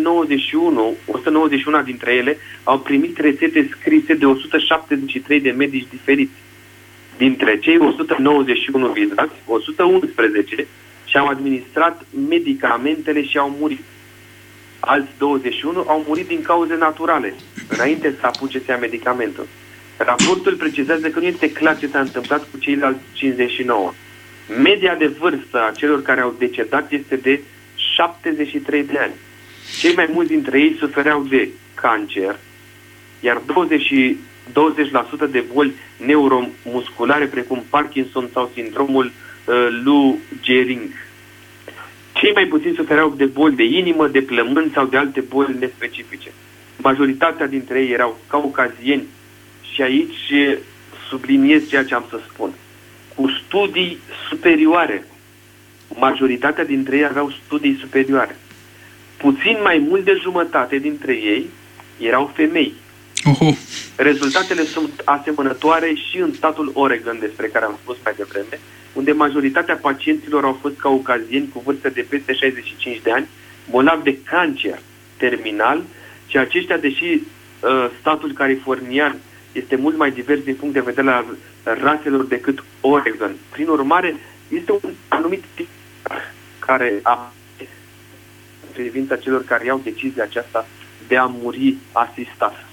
191 dintre ele au primit rețete scrise de 173 de medici diferiți. Dintre cei 191 vizați, 111 și-au administrat medicamentele și au murit. alți 21 au murit din cauze naturale, înainte să apuce să ia medicamentul. Raportul precizează că nu este clar ce s-a întâmplat cu ceilalți 59. Media de vârstă a celor care au decedat este de 73 de ani. Cei mai mulți dintre ei sufereau de cancer, iar 20% de boli neuromusculare, precum Parkinson sau sindromul Lou Gehrig. Cei mai puțini sufereau de boli de inimă, de plămâni sau de alte boli nespecifice. Majoritatea dintre ei erau caucazieni și aici subliniez ceea ce am să spun. Cu studii superioare. Majoritatea dintre ei aveau studii superioare. Puțin mai mult de jumătate dintre ei erau femei. Rezultatele sunt asemănătoare și în statul Oregon, despre care am spus mai devreme, unde majoritatea pacienților au fost caucazieni cu vârstă de peste 65 de ani, bolnavi de cancer terminal, și aceștia, deși statul californian este mult mai divers din punct de vedere al raselor decât Oregon. Prin urmare, este un anumit tip care a în privința celor care iau decizia aceasta de a muri asistat.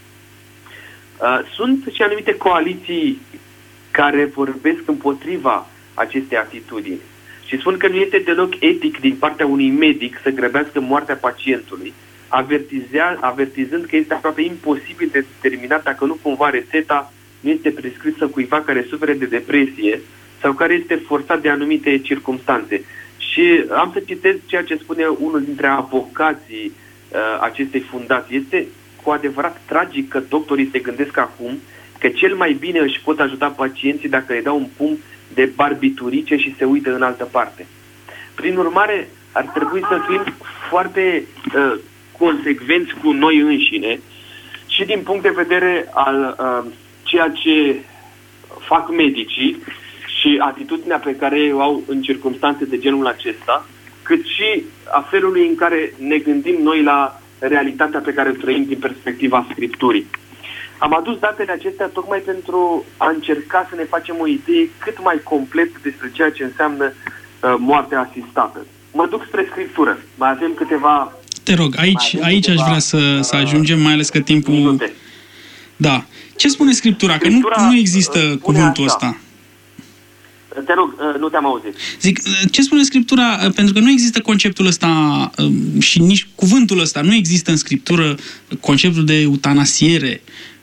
Sunt și anumite coaliții care vorbesc împotriva acestei atitudini și spun că nu este deloc etic din partea unui medic să grăbească moartea pacientului, avertizând că este aproape imposibil de determinat dacă nu cumva rețeta nu este prescrisă cuiva care suferă de depresie sau care este forțat de anumite circumstanțe. Și am să citez ceea ce spune unul dintre avocații acestei fundații. Este cu adevărat tragic că doctorii se gândesc acum că cel mai bine își pot ajuta pacienții dacă le dau un pumn de barbiturice și se uită în altă parte. Prin urmare, ar trebui să fim foarte consecvenți cu noi înșine și din punct de vedere al ceea ce fac medicii și atitudinea pe care o au în circunstanțe de genul acesta, cât și a felului în care ne gândim noi la realitatea pe care o trăim din perspectiva Scripturii. Am adus datele acestea tocmai pentru a încerca să ne facem o idee cât mai complet despre ceea ce înseamnă moartea asistată. Mă duc spre Scriptură. Mai avem câteva... Te rog, aici aș vrea să ajungem, mai ales că timpul... Minute. Da. Ce spune Scriptura? Că nu există cuvântul ăsta. Te rog, nu te-am auzit. Zic, ce spune Scriptura? Pentru că nu există conceptul ăsta și nici cuvântul ăsta. Nu există în Scriptură conceptul de eutanasiere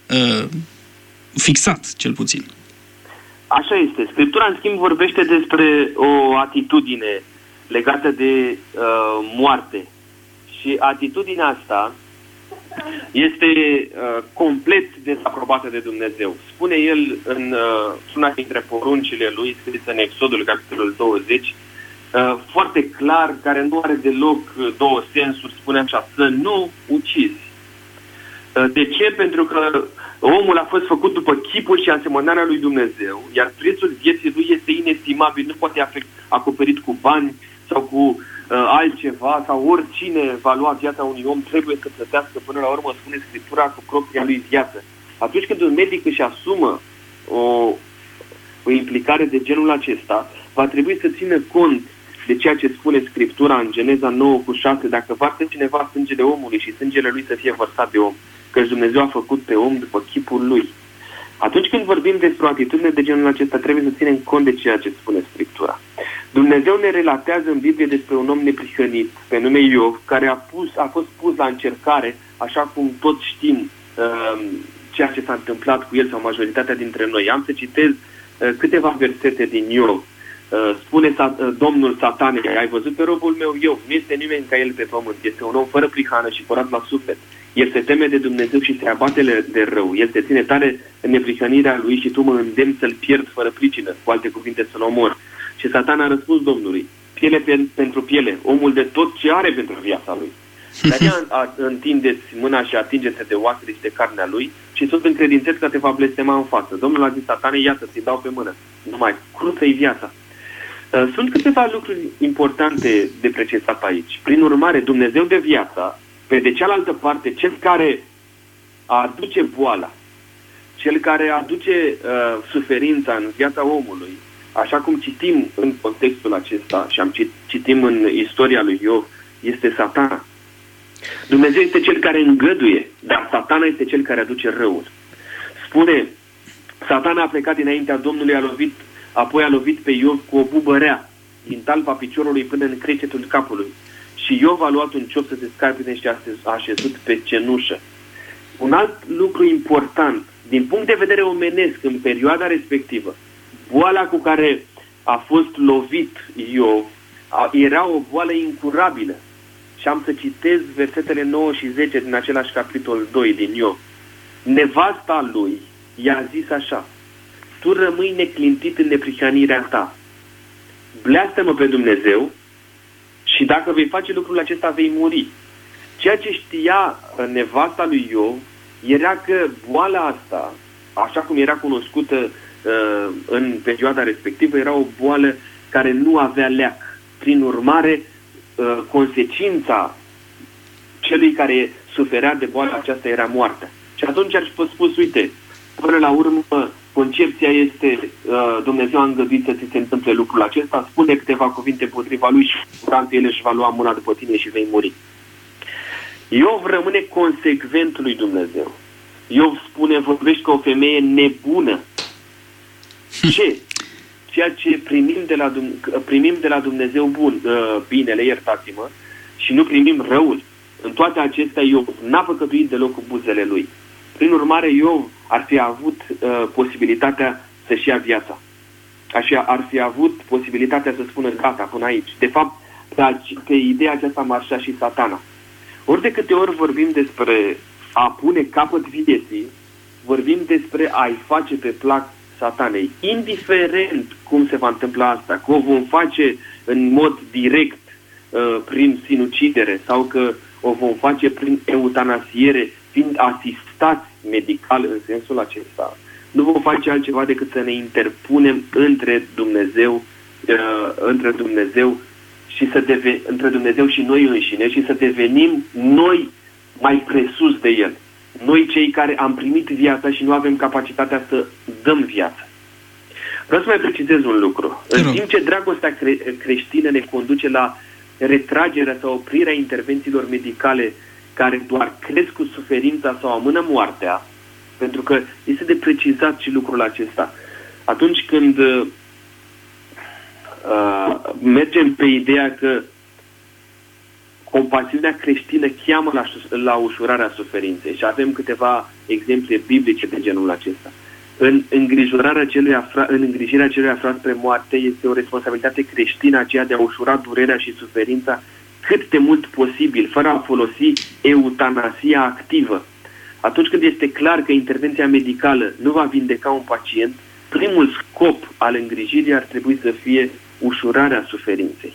fixat, cel puțin. Așa este. Scriptura, în schimb, vorbește despre o atitudine legată de moarte. Și atitudinea asta este complet dezaprobată de Dumnezeu. Spune el în una dintre poruncile lui, scrisă în Exodul, capitolul 20, foarte clar, care nu are deloc două sensuri, spune așa: să nu ucizi. De ce? Pentru că omul a fost făcut după chipul și asemănarea lui Dumnezeu, iar prețul vieții lui este inestimabil, nu poate fi acoperit cu bani sau cu altceva, sau oricine va lua viața unui om trebuie să plătească până la urmă, spune Scriptura, cu propria lui viață. Atunci când un medic își asumă o implicare de genul acesta, va trebui să țină cont de ceea ce spune Scriptura în Geneza 9:6, dacă varsă cineva sângele omului și sângele lui să fie vărsat de om, căci Dumnezeu a făcut pe om după chipul lui. Atunci când vorbim despre o atitudine de genul acesta, trebuie să ținem cont de ceea ce spune Scriptura. Dumnezeu ne relatează în Biblie despre un om neprihănit, pe nume Iov, care a fost pus la încercare, așa cum toți știm ceea ce s-a întâmplat cu el sau majoritatea dintre noi. Am să citez câteva versete din Iov. Spune Domnul Satanei: ai văzut pe robul meu Iov? Nu este nimeni ca el pe pământ. Este un om fără prihană și curat la suflet. El se teme de Dumnezeu și se abate de rău. El se ține tare în neprihănirea lui și tu mă îndemni să-l pierd fără pricină, cu alte cuvinte să-l omor. Și Satan a răspuns Domnului: piele pentru piele, omul de tot ce are pentru viața lui. De-aia întindeți mâna și atingeți de oasele și de carnea lui și sunt încredințat că te va blestema în față. Domnul a zis Satanei: iată, ți-i dau pe mână, numai cruță-i viața. Sunt câteva lucruri importante de precizat aici. Prin urmare, Dumnezeu de viața, pe de cealaltă parte, cel care aduce boala, cel care aduce suferința în viața omului, așa cum citim în contextul acesta și citim în istoria lui Iov, este Satana. Dumnezeu este cel care îngăduie, dar Satana este cel care aduce răul. Spune, Satana a plecat dinaintea Domnului, apoi a lovit pe Iov cu o bubă rea, din talpa piciorului până în crecetul capului. Și Iov a luat un ciop să se scarpine și a așezut pe cenușă. Un alt lucru important, din punct de vedere omenesc, în perioada respectivă, boala cu care a fost lovit Iov era o boală incurabilă. Și am să citez versetele 9 și 10 din același capitol 2 din Iov. Nevasta lui i-a zis așa: tu rămâi neclintit în neprihănirea ta. Bleastă-mă pe Dumnezeu și dacă vei face lucrul acesta vei muri. Ceea ce știa nevasta lui Iov era că boala asta, așa cum era cunoscută în perioada respectivă, era o boală care nu avea leac. Prin urmare, consecința celui care suferea de boala aceasta era moartea. Și atunci ar fi spus, uite, până la urmă, concepția este, Dumnezeu a îngăduit să ți se întâmple lucrul acesta, spune câteva cuvinte împotriva lui și curant el își va lua mâna după tine și vei muri. Iov rămâne consecvent lui Dumnezeu. Iov spune, vorbești ca o femeie nebună. Ce? Ceea ce primim de la Dumnezeu binele, iertați-mă, și nu primim răul. În toate acestea, Iov n-a păcătuit deloc cu buzele lui. Prin urmare, Iov ar fi avut posibilitatea să-și ia viața. Ar fi avut posibilitatea să spună gata, până aici. De fapt, pe ideea aceasta marșa și Satana. Ori de câte ori vorbim despre a pune capăt vieții, vorbim despre a-i face pe plac Satanei. Indiferent cum se va întâmpla asta, că o vom face în mod direct prin sinucidere sau că o vom face prin eutanasiere, fiind asistați medical în sensul acesta, nu vom face altceva decât să ne interpunem între Dumnezeu și între Dumnezeu și noi înșine și să devenim noi mai presus de El. Noi cei care am primit viața și nu avem capacitatea să dăm viață. Vreau să mai precizez un lucru. În timp ce dragostea creștină ne conduce la retragerea sau oprirea intervențiilor medicale care doar cresc cu suferința sau amână moartea, pentru că este de precizat și lucrul acesta. Atunci când mergem pe ideea că compasiunea creștină cheamă la ușurarea suferinței și avem câteva exemple biblice de genul acesta. În îngrijirea celui aflat spre moarte este o responsabilitate creștină aceea de a ușura durerea și suferința cât de mult posibil, fără a folosi eutanasia activă. Atunci când este clar că intervenția medicală nu va vindeca un pacient, primul scop al îngrijirii ar trebui să fie ușurarea suferinței.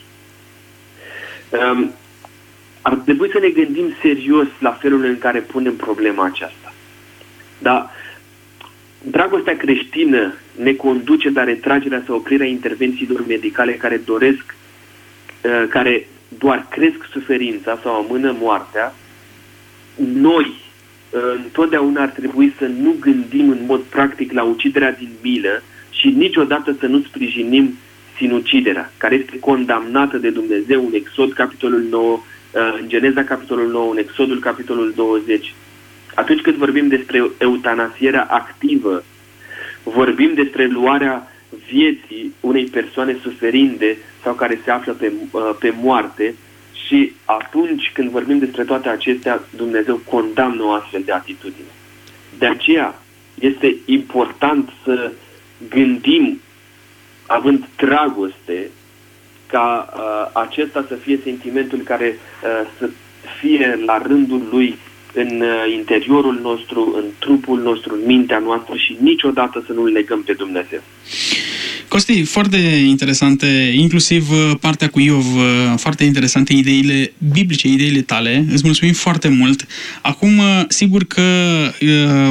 Ar trebui să ne gândim serios la felul în care punem problema aceasta. Dar dragostea creștină ne conduce la retragerea sau oprirea intervențiilor medicale care doar cresc suferința sau amână moartea. Noi întotdeauna ar trebui să nu gândim în mod practic la uciderea din milă și niciodată să nu sprijinim sinuciderea, care este condamnată de Dumnezeu în Exod, capitolul 9, în Geneza, capitolul 9, în Exodul, capitolul 20. Atunci când vorbim despre eutanasierea activă, vorbim despre luarea vieții unei persoane suferinde sau care se află pe moarte și atunci când vorbim despre toate acestea, Dumnezeu condamnă o astfel de atitudine. De aceea este important să gândim, având dragoste, ca acesta să fie sentimentul care să fie la rândul lui în interiorul nostru, în trupul nostru, în mintea noastră și niciodată să nu-L legăm pe Dumnezeu. Costi, foarte interesante, inclusiv partea cu Iov, foarte interesante ideile biblice, ideile tale. Îți mulțumim foarte mult. Acum, sigur că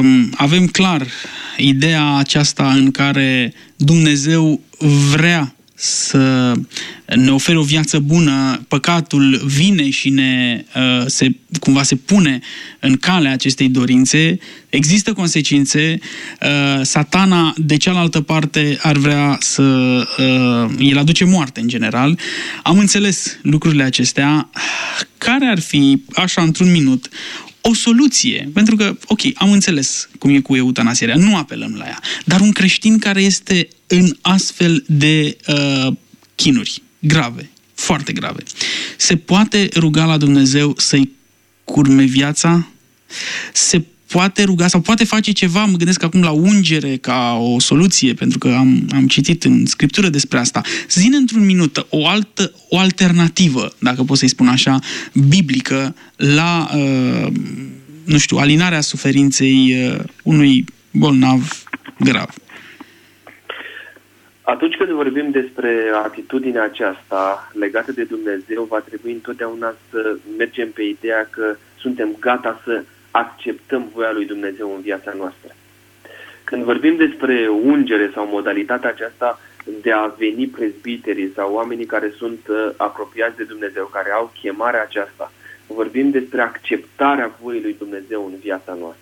avem clar ideea aceasta în care Dumnezeu vrea să ne ofere o viață bună, păcatul vine și cumva se pune în calea acestei dorințe, există consecințe, Satana de cealaltă parte ar vrea el aduce moarte în general. Am înțeles lucrurile acestea. Care ar fi, așa într-un minut, o soluție? Pentru că, ok, am înțeles cum e cu eutanasierea, nu apelăm la ea, dar un creștin care este în astfel de chinuri grave, foarte grave, se poate ruga la Dumnezeu să-i curme viața? Se poate ruga sau poate face ceva? Mă gândesc acum la ungere ca o soluție, pentru că am citit în Scriptură despre asta. Zi-ne într-un minut o alternativă, dacă pot să-i spun așa, biblică la, alinarea suferinței unui bolnav grav. Atunci când vorbim despre atitudinea aceasta legată de Dumnezeu, va trebui întotdeauna să mergem pe ideea că suntem gata să acceptăm voia lui Dumnezeu în viața noastră. Când vorbim despre ungere sau modalitatea aceasta de a veni prezbiterii sau oamenii care sunt apropiați de Dumnezeu, care au chemarea aceasta, vorbim despre acceptarea voii lui Dumnezeu în viața noastră.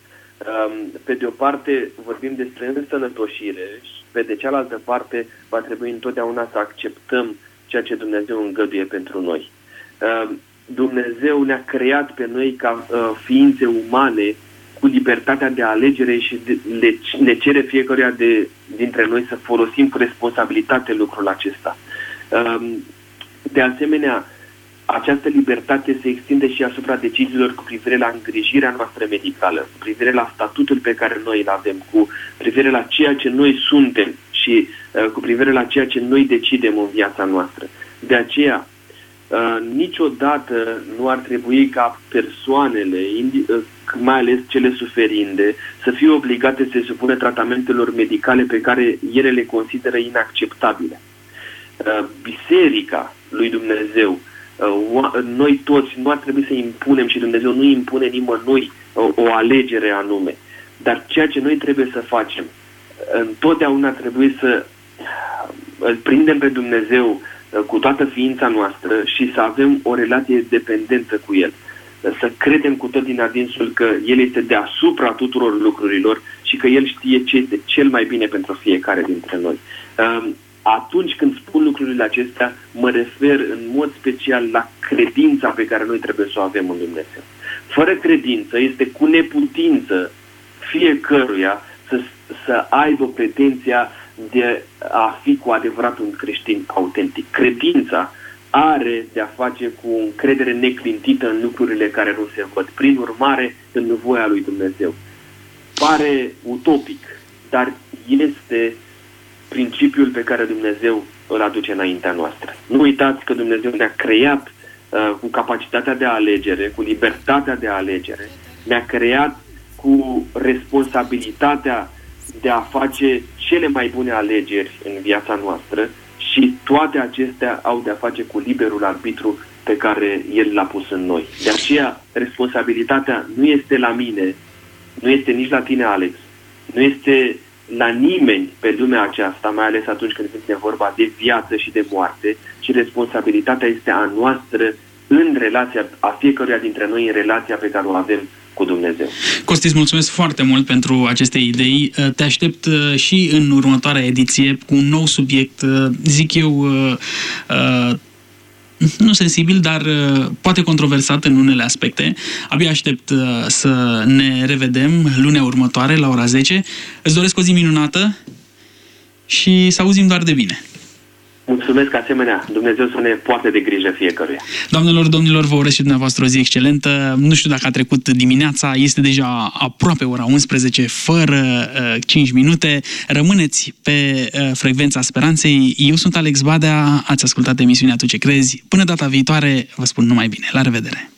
Pe de o parte vorbim despre însănătoșire și pe de cealaltă parte va trebui întotdeauna să acceptăm ceea ce Dumnezeu îngăduie pentru noi. Dumnezeu ne-a creat pe noi ca ființe umane cu libertatea de alegere și ne cere fiecăruia dintre noi să folosim cu responsabilitate lucrul acesta. De asemenea, această libertate se extinde și asupra deciziilor cu privire la îngrijirea noastră medicală, cu privire la statutul pe care noi îl avem, cu privire la ceea ce noi suntem și cu privire la ceea ce noi decidem în viața noastră. De aceea, niciodată nu ar trebui ca persoanele, mai ales cele suferinde, să fie obligate să se supună tratamentelor medicale pe care ele le consideră inacceptabile. Biserica lui Dumnezeu, noi toți nu ar trebui să impunem și Dumnezeu nu impune nimănui o alegere anume. Dar ceea ce noi trebuie să facem, întotdeauna trebuie să îl prindem pe Dumnezeu cu toată ființa noastră și să avem o relație dependentă cu El. Să credem cu tot din adinsul că El este deasupra tuturor lucrurilor și că El știe ce este cel mai bine pentru fiecare dintre noi. Atunci când spun lucrurile acestea, mă refer în mod special la credința pe care noi trebuie să o avem în Dumnezeu. Fără credință este cu neputință fiecăruia să aibă pretenția de a fi cu adevărat un creștin autentic. Credința are de a face cu o încredere neclintită în lucrurile care nu se văd. Prin urmare, în voia lui Dumnezeu. Pare utopic, dar este principiul pe care Dumnezeu îl aduce înaintea noastră. Nu uitați că Dumnezeu ne-a creat cu capacitatea de alegere, cu libertatea de alegere. Ne-a creat cu responsabilitatea de a face cele mai bune alegeri în viața noastră și toate acestea au de a face cu liberul arbitru pe care El l-a pus în noi. De aceea, responsabilitatea nu este la mine, nu este nici la tine, Alex, nu este la nimeni pe lumea aceasta, mai ales atunci când vine vorba de viață și de moarte, ci responsabilitatea este a noastră în relația, a fiecăruia dintre noi în relația pe care o avem cu Dumnezeu. Costi, îți mulțumesc foarte mult pentru aceste idei. Te aștept și în următoarea ediție cu un nou subiect, zic eu, nu sensibil, dar poate controversat în unele aspecte. Abia aștept să ne revedem lunea următoare la ora 10. Îți doresc o zi minunată și să auzim doar de bine. Mulțumesc asemenea. Dumnezeu să ne poarte de grijă fiecăruia. Doamnelor, domnilor, vă urez și dumneavoastră o zi excelentă. Nu știu dacă a trecut dimineața, este deja aproape ora 11, fără 5 minute. Rămâneți pe frecvența speranței. Eu sunt Alex Badea, ați ascultat emisiunea Tu ce crezi. Până data viitoare, vă spun numai bine. La revedere!